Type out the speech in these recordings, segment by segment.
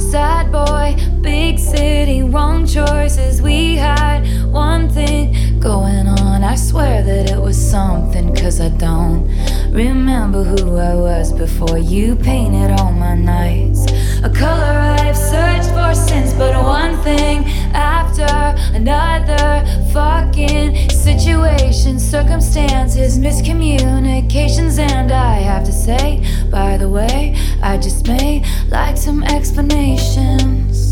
sad boy, big city, wrong choices. We had one thing going on. I swear that it was something, 'cause I don't remember who I was before you painted all my nights a color I've searched for since. But one thing after another, fucking situations, circumstances, miscommunications. And I have to say, by the way, I just may like some explanations.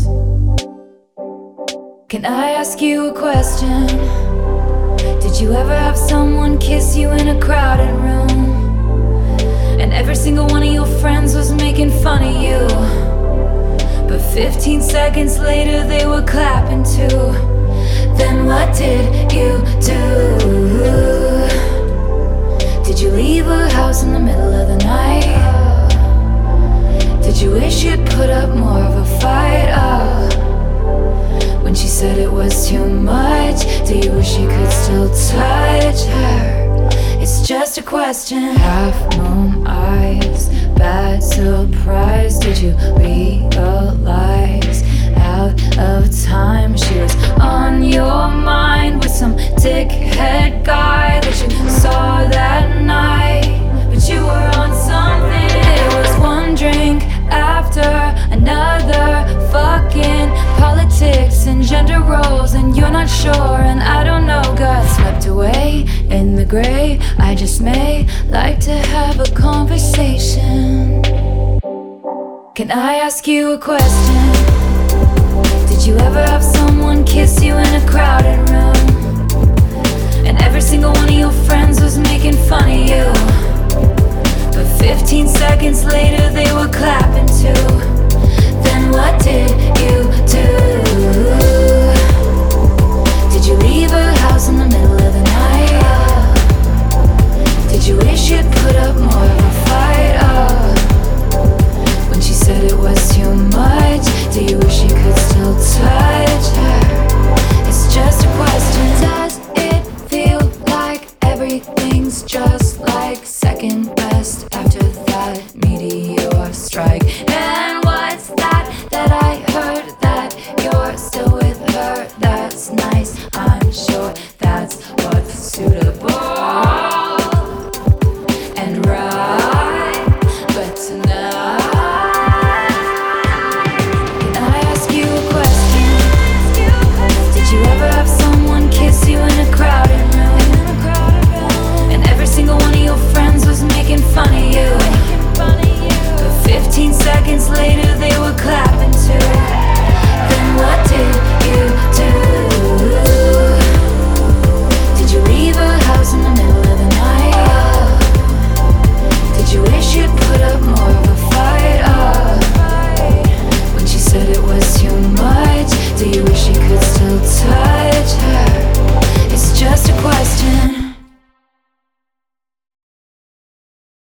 Can I ask you a question? Did you ever have someone kiss you in a crowded room, and every single one of your friends was making fun of you, but 15 seconds later they were clapping too? Then what did you do? Did you leave her house in the middle of the night? Did you wish you'd put up more of a fight? When she said it was too much, do you wish you could still touch her? It's just a question. Half moon eyes, bad surprise. Did you realize out of time she was on your mind with some dickhead guy that you saw that night? But you were on something. It was one drink after another, fucking politics and gender roles, and you're not sure, and I don't know, got swept away in the gray. I just may like to have a conversation. Can I ask you a question? Did you ever have someone kiss you in a crowded room, and every single one of your friends was making fun of you, but 15 seconds later they were clapping too? Then what did you do? Did you leave her house in the middle of the night? Did you wish you'd put up more of a fight? When she said it was too much, do you wish you could still touch her? It's just a question. Does it feel like everything's just like second best after that meteor strike?